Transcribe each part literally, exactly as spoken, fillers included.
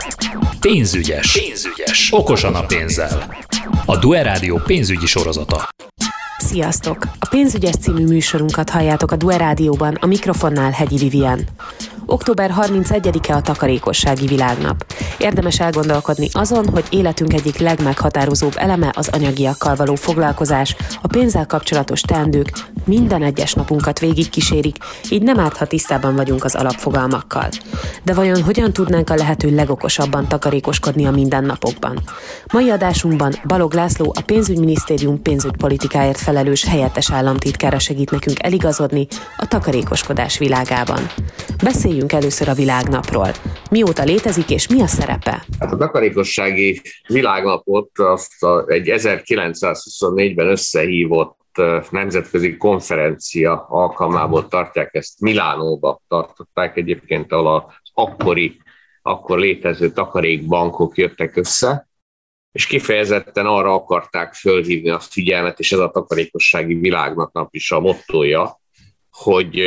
Pénzügyes. Pénzügyes. Okosan a pénzzel. A Due Rádió pénzügyi sorozata. Sziasztok! A Pénzügyes című műsorunkat halljátok a Due Rádióban, a mikrofonnál Hegyi Vivien. október harmincegyedike a takarékossági világnap. Érdemes elgondolkodni azon, hogy életünk egyik legmeghatározóbb eleme az anyagiakkal való foglalkozás, a pénzzel kapcsolatos teendők minden egyes napunkat végigkísérik, így nem árt, ha tisztában vagyunk az alapfogalmakkal. De vajon hogyan tudnánk a lehető legokosabban takarékoskodni a mindennapokban? Mai adásunkban Balogh László, a Pénzügyminisztérium pénzügypolitikáért felelős helyettes államtitkára segít nekünk eligazodni a takarékoskodás világában. Beszéljünk először a világnapról. Mióta létezik és mi a szerepe? Hát a takarékossági világnapot azt a, egy ezerkilencszázhuszonnégyben összehívott nemzetközi konferencia alkalmából tartják, ezt Milánóba tartották egyébként, ahol az akkori, akkor létező takarékbankok jöttek össze, és kifejezetten arra akarták fölhívni a figyelmet, és ez a takarékossági világnap is a mottója, hogy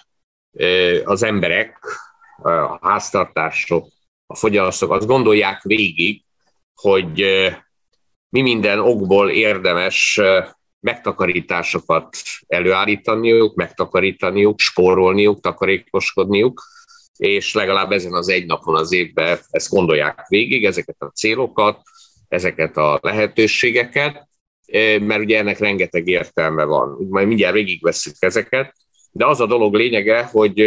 az emberek, a háztartások, a fogyasztók azt gondolják végig, hogy mi minden okból érdemes megtakarításokat előállítaniuk, megtakarítaniuk, spórolniuk, takarékoskodniuk, és legalább ezen az egy napon az évben ezt gondolják végig, ezeket a célokat, ezeket a lehetőségeket, mert ugye ennek rengeteg értelme van. Majd mindjárt végigvesszük ezeket, de az a dolog lényege, hogy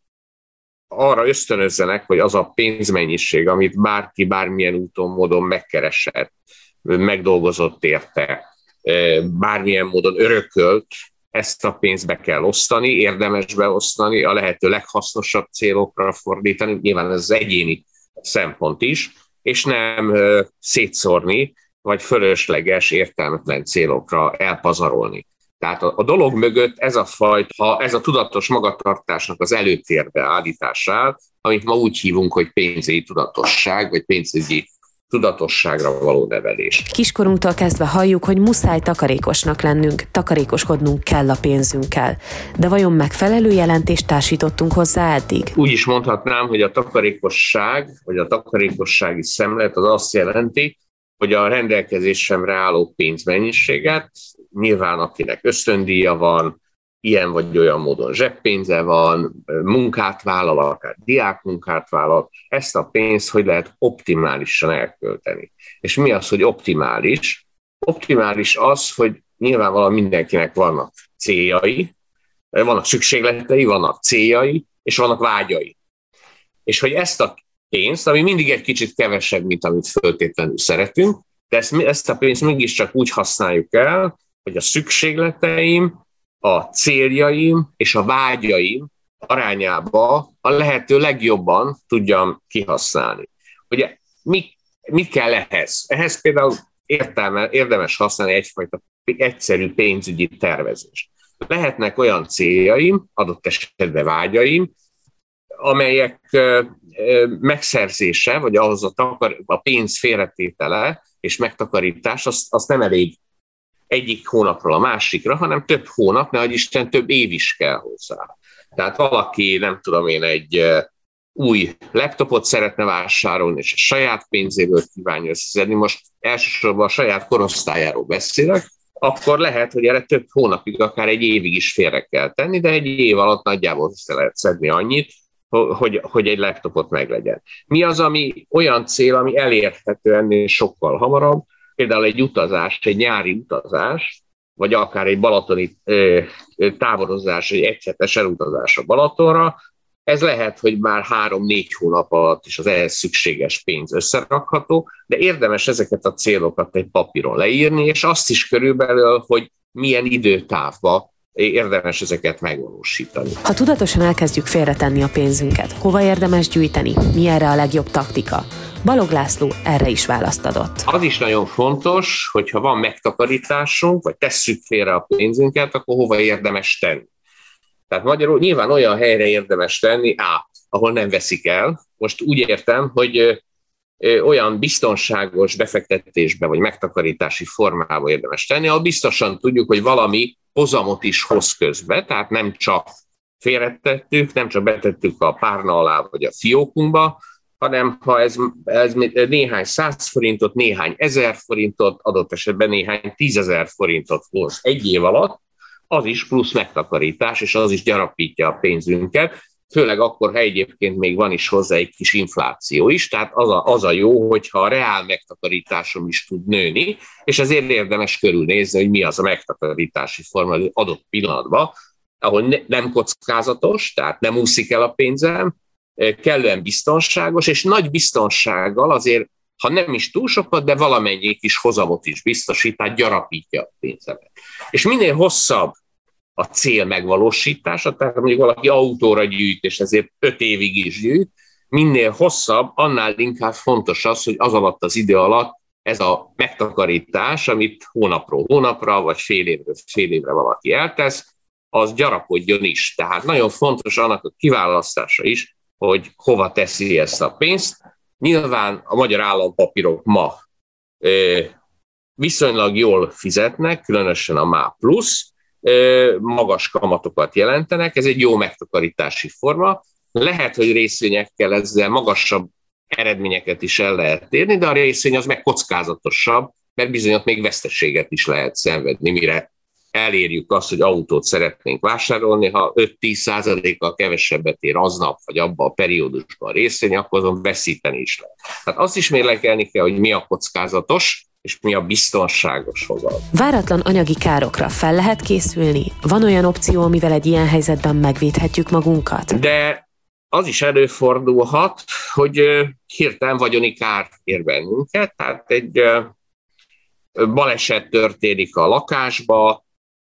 arra ösztönözzenek, hogy az a pénzmennyiség, amit bárki bármilyen úton, módon megkeresett, megdolgozott érte, bármilyen módon örökölt, ezt a pénzt be kell osztani, érdemes beosztani, a lehető leghasznosabb célokra fordítani, nyilván ez az egyéni szempont is, és nem szétszórni, vagy fölösleges, értelmetlen célokra elpazarolni. Tehát a, a dolog mögött ez a fajta, ez a tudatos magatartásnak az előtérbe állítását, amit ma úgy hívunk, hogy pénzügyi tudatosság, vagy pénzügyi tudatosságra való nevelés. Kiskorunktól kezdve halljuk, hogy muszáj takarékosnak lennünk, takarékoskodnunk kell a pénzünkkel. De vajon megfelelő jelentést társítottunk hozzá eddig? Úgy is mondhatnám, hogy a takarékosság, vagy a takarékossági szemlélet az azt jelenti, hogy a rendelkezésemre álló pénzmennyiséget, nyilván akinek ösztöndíja van, ilyen vagy olyan módon zseppénze van, munkát vállal, akár diákmunkát vállal, ezt a pénzt hogy lehet optimálisan elkölteni. És mi az, hogy optimális? Optimális az, hogy nyilvánvalóan mindenkinek vannak céljai, vannak szükségletei, vannak céljai, és vannak vágyai. És hogy ezt a pénzt, ami mindig egy kicsit kevesebb, mint amit föltétlenül szeretünk, de ezt, ezt a pénzt mégiscsak úgy használjuk el, hogy a szükségleteim, a céljaim és a vágyaim arányába a lehető legjobban tudjam kihasználni. Ugye mi, mi kell ehhez? Ehhez például értelme, érdemes használni egyfajta egyszerű pénzügyi tervezést. Lehetnek olyan céljaim, adott esetben vágyaim, amelyek megszerzése, vagy ahhoz a, takar, a pénz félretétele és megtakarítás, azt, azt nem elég egyik hónapról a másikra, hanem több hónap, nehogy Isten, több év is kell hozzá. Tehát valaki, nem tudom én, egy új laptopot szeretne vásárolni, és a saját pénzéből kívánja összeszedni, most elsősorban a saját korosztályáról beszélek, akkor lehet, hogy erre több hónapig, akár egy évig is félre kell tenni, de egy év alatt nagyjából össze lehet szedni annyit, hogy, hogy egy laptopot meglegyen. Mi az, ami olyan cél, ami elérhető ennél sokkal hamarabb, például egy utazás, egy nyári utazás, vagy akár egy balatoni ö, táborozás, egy egyhetes elutazás a Balatonra, ez lehet, hogy már három-négy hónap alatt is az ehhez szükséges pénz összerakható, de érdemes ezeket a célokat egy papíron leírni, és azt is körülbelül, hogy milyen időtávban érdemes ezeket megvalósítani. Ha tudatosan elkezdjük félretenni a pénzünket, hova érdemes gyűjteni? Mi erre a legjobb taktika? Balogh László erre is választ adott. Az is nagyon fontos, hogyha van megtakarításunk, vagy tesszük félre a pénzünket, akkor hova érdemes tenni. Tehát magyarul nyilván olyan helyre érdemes tenni, á, ahol nem veszik el. Most úgy értem, hogy olyan biztonságos befektetésbe vagy megtakarítási formába érdemes tenni, ahol biztosan tudjuk, hogy valami hozamot is hoz közbe, tehát nem csak félretettük, nem csak betettük a párna alá vagy a fiókunkba, hanem ha ez, ez néhány száz forintot, néhány ezer forintot, adott esetben néhány tízezer forintot hoz egy év alatt, az is plusz megtakarítás, és az is gyarapítja a pénzünket, főleg akkor, ha egyébként még van is hozzá egy kis infláció is, tehát az a, az a jó, hogyha a reál megtakarításom is tud nőni, és ezért érdemes körülnézni, hogy mi az a megtakarítási forma az adott pillanatban, ahol ne, nem kockázatos, tehát nem úszik el a pénzem, kellően biztonságos, és nagy biztonsággal azért, ha nem is túl sokat, de valamennyi kis hozamot is biztosít, tehát gyarapítja a pénzemet. És minél hosszabb a cél megvalósítása, tehát mondjuk valaki autóra gyűjt, és ezért öt évig is gyűjt, minél hosszabb, annál inkább fontos az, hogy az alatt az idő alatt ez a megtakarítás, amit hónapról hónapra, vagy fél évről fél évre valaki eltesz, az gyarapodjon is. Tehát nagyon fontos annak a kiválasztása is, hogy hova teszi ezt a pénzt. Nyilván a magyar állampapírok ma ö, viszonylag jól fizetnek, különösen a MÁ plusz, ö, magas kamatokat jelentenek, ez egy jó megtakarítási forma. Lehet, hogy részvényekkel ezzel magasabb eredményeket is el lehet érni, de a részvény az meg kockázatosabb, mert bizony ott még veszteséget is lehet szenvedni, mire elérjük azt, hogy autót szeretnénk vásárolni, ha öt-tíz százalékkal kevesebbet ér aznap, vagy abban a periódusban a részvény, akkor azon veszíteni is lehet. Tehát azt is mérlegelni kell, hogy mi a kockázatos, és mi a biztonságos hozam. Váratlan anyagi károkra fel lehet készülni? Van olyan opció, amivel egy ilyen helyzetben megvédhetjük magunkat? De az is előfordulhat, hogy hirtelen vagyoni kár ér bennünket, tehát egy baleset történik a lakásba,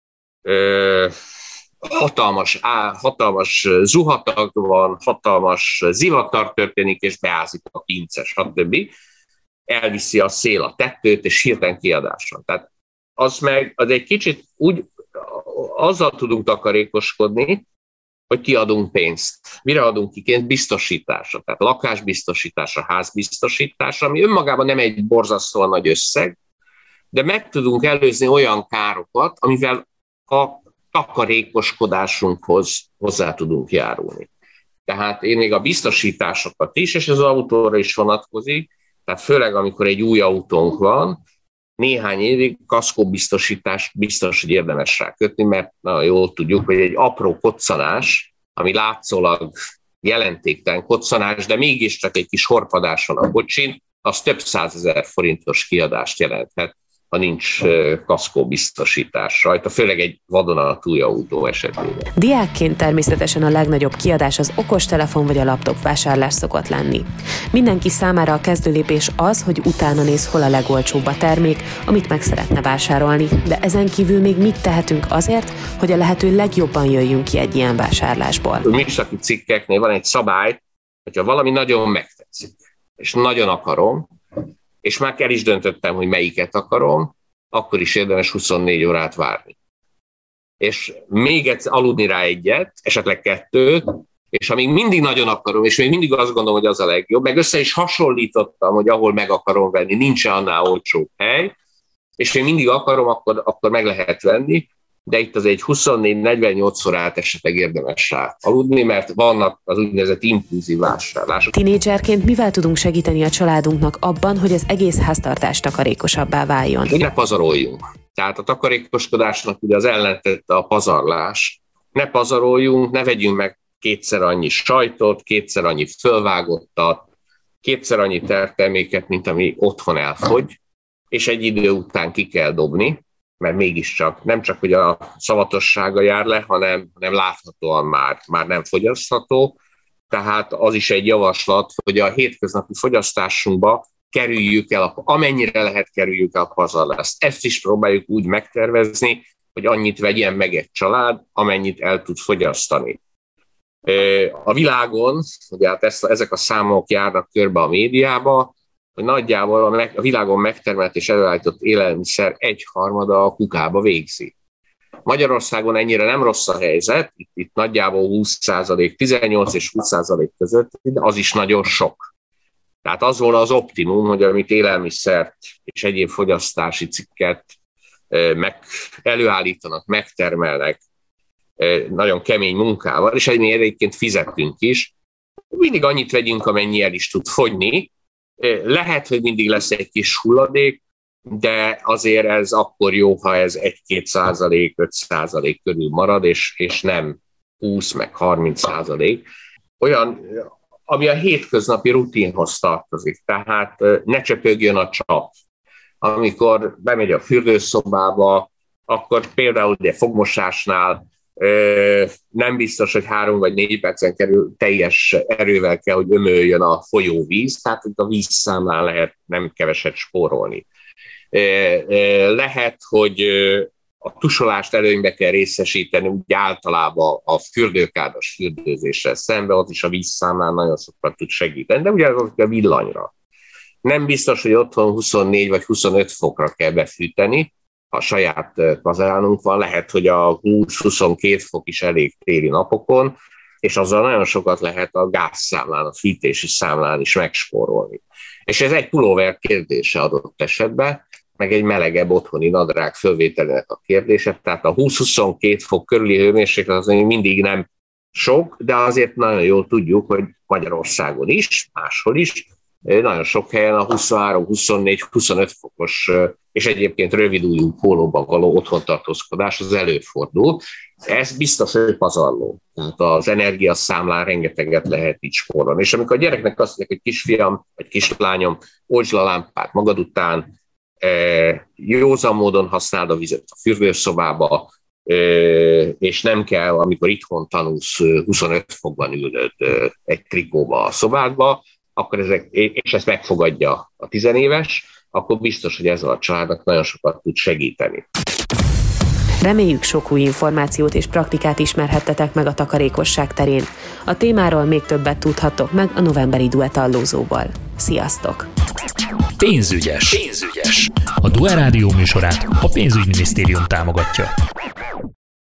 hatalmas, hatalmas zuhatag van, hatalmas zivatar történik, és beázik a pince, stb. Elviszi a szél a tetőt, és hirtelen kiadás van. Tehát az meg, az egy kicsit úgy, azzal tudunk takarékoskodni, hogy kiadunk pénzt. Mire adunk ki pénzt? Biztosításra. Tehát lakásbiztosításra, házbiztosításra, ami önmagában nem egy borzasztóan nagy összeg, de meg tudunk előzni olyan károkat, amivel a takarékoskodásunkhoz hozzá tudunk járulni. Tehát én még a biztosításokat is, és az autóra is vonatkozik, tehát főleg amikor egy új autónk van, néhány évig kaszkóbiztosítást biztos, hogy érdemes rá kötni, mert nagyon jól tudjuk, hogy egy apró koccanás, ami látszólag jelentéktelen koccanás, de mégiscsak egy kis horpadás van a kocsin, az több százezer forintos kiadást jelenthet, ha nincs kaszkóbiztosítás rajta, főleg egy vadonatúj autó esetében. Diákként természetesen a legnagyobb kiadás az okostelefon vagy a laptop vásárlás szokott lenni. Mindenki számára a kezdőlépés az, hogy utána néz, hol a legolcsóbb a termék, amit meg szeretne vásárolni, de ezen kívül még mit tehetünk azért, hogy a lehető legjobban jöjjünk ki egy ilyen vásárlásból? A műszaki cikkeknél van egy szabály, hogyha valami nagyon megtetszik, és nagyon akarom, és már el is döntöttem, hogy melyiket akarom, akkor is érdemes huszonnégy órát várni. És még egyszer aludni rá egyet, esetleg kettőt, és amíg mindig nagyon akarom, és még mindig azt gondolom, hogy az a legjobb, meg össze is hasonlítottam, hogy ahol meg akarom venni, nincs annál olcsóbb hely, és még mindig akarom, akkor, akkor meg lehet venni, de itt az egy huszonnégy-negyvennyolc órát esetleg érdemes rá aludni, mert vannak az úgynevezett impulzív vásárlások. Tinédzserként mivel tudunk segíteni a családunknak abban, hogy az egész háztartás takarékosabbá váljon? Ne pazaroljunk. Tehát a takarékoskodásnak ugye az ellentette a pazarlás. Ne pazaroljunk, ne vegyünk meg kétszer annyi sajtot, kétszer annyi fölvágottat, kétszer annyi terméket, mint ami otthon elfogy, és egy idő után ki kell dobni, mert mégiscsak nem csak, hogy a szavatossága jár le, hanem, hanem láthatóan már, már nem fogyasztható. Tehát az is egy javaslat, hogy a hétköznapi fogyasztásunkba kerüljük el, amennyire lehet kerüljük el a pazarlást. Ezt is próbáljuk úgy megtervezni, hogy annyit vegyen meg egy család, amennyit el tud fogyasztani. A világon, ugye hát ezt, ezek a számok járnak körbe a médiába, hogy nagyjából a, meg, a világon megtermelt és előállított élelmiszer egyharmada a kukába végzi. Magyarországon ennyire nem rossz a helyzet, itt, itt nagyjából húsz százalék, tizennyolc és húsz százalék között, de az is nagyon sok. Tehát az volna az optimum, hogy amit élelmiszert és egyéb fogyasztási cikket meg, előállítanak, megtermelnek nagyon kemény munkával, és egyébként fizetünk is, mindig annyit vegyünk, amennyi el is tud fogyni. Lehet, hogy mindig lesz egy kis hulladék, de azért ez akkor jó, ha ez egy-két százalék, öt százalék körül marad, és, és nem húsz meg harminc százalék. Olyan, ami a hétköznapi rutinhoz tartozik, tehát ne csöpögjön a csap. Amikor bemegy a fürdőszobába, akkor például ugye fogmosásnál nem biztos, hogy három vagy négy percen kerül teljes erővel kell, hogy ömöljön a folyóvíz, tehát a vízszámlán lehet nem keveset spórolni. Lehet, hogy a tusolást előnybe kell részesíteni, úgy általában a fürdőkádas fürdőzéssel szemben, ott is a vízszámlán nagyon sokat tud segíteni, de ugye a villanyra. Nem biztos, hogy otthon huszonnégy vagy huszonöt fokra kell befűteni, ha saját kazánunk van, lehet, hogy a húsz-huszonkettő fok is elég téli napokon, és azzal nagyon sokat lehet a gázszámlán, a fűtési számlán is megspórolni. És ez egy pulóver kérdése adott esetben, meg egy melegebb otthoni nadrág fölvételének a kérdése, tehát a húsz-huszonkettő fok körüli hőmérséklet az mindig nem sok, de azért nagyon jól tudjuk, hogy Magyarországon is, máshol is, nagyon sok helyen a huszonhárom, huszonnégy, huszonöt fokos és egyébként rövidújú pólóban való otthontartózkodás az előfordul. Ez biztos, hogy pazarló. Tehát az energiaszámlán rengeteget lehet így spórolni. És amikor a gyereknek azt mondják, hogy kisfiam vagy kislányom, oltsd a lámpát magad után, józan módon használd a vizet a fürdőszobába, és nem kell, amikor itthon tanulsz, huszonöt fokban ülnöd egy trikóba a szobádba, akkor ezek, és ezt megfogadja a tizenéves, akkor biztos, hogy ezzel a családnak nagyon sokat tud segíteni. Reméljük, sok új információt és praktikát ismerhettetek meg a takarékosság terén. A témáról még többet tudhattok meg a novemberi duetallózóból. Sziasztok! Pénzügyes. Pénzügyes. A Due Rádió műsorát a Pénzügyminisztérium támogatja.